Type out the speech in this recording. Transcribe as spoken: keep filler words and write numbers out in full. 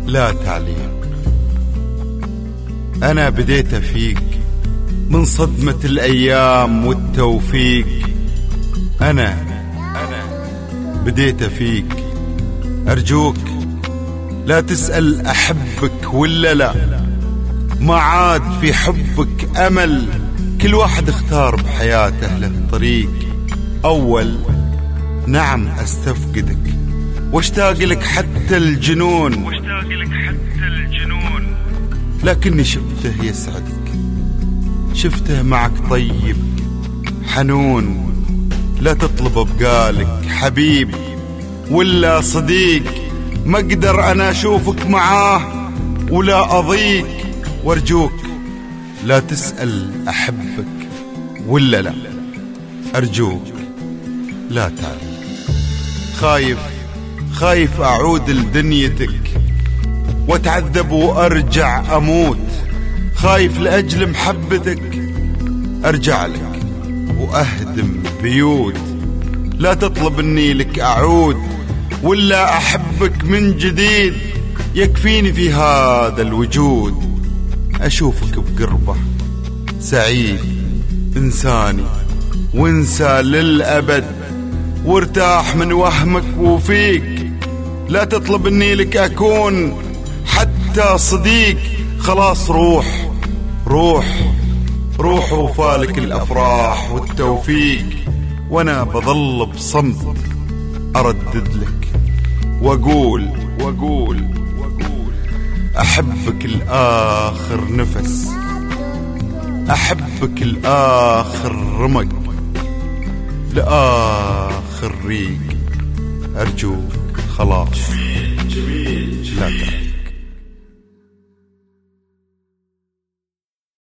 لا تعليق. أنا بديت فيك من صدمة الأيام والتوفيق. أنا أنا بديت فيك. أرجوك لا تسأل أحبك ولا لا، ما عاد في حبك أمل. كل واحد اختار بحياته له طريق. أول نعم أستفقدك واشتاق لك حتى الجنون، واشتاق لك حتى الجنون، لكني شفته يسعدك، شفته معك طيب حنون. لا تطلب بقالك حبيب ولا صديق، ما اقدر انا اشوفك معاه ولا اضيق. وارجوك لا تسأل احبك ولا لا، ارجوك لا تعلم. خايف خايف اعود لدنيتك واتعذب وارجع اموت. خايف لاجل محبتك ارجع لك واهدم بيوت. لا تطلب اني لك اعود ولا احبك من جديد. يكفيني في هذا الوجود اشوفك بقربه سعيد انساني، وانسى للابد وارتاح من وهمك وفيك. لا تطلب اني لك اكون حتى صديق. خلاص روح روح روح وفالك الافراح والتوفيق. وانا بظل بصمت اردد لك واقول واقول واقول احبك الاخر نفس، احبك الاخر رمق، لاخر ريق. ارجوك خلاص لا تعلم.